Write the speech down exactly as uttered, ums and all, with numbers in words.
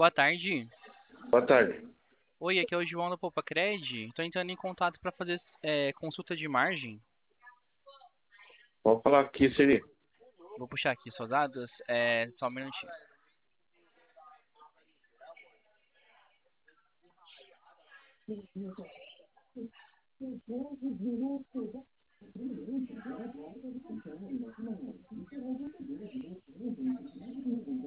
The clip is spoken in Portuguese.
Boa tarde. Boa tarde. Oi, aqui é o João da Popacred. Estou entrando em contato para fazer é, consulta de margem. Pode falar aqui, seria. Vou puxar aqui seus dados. É, só um minutinho.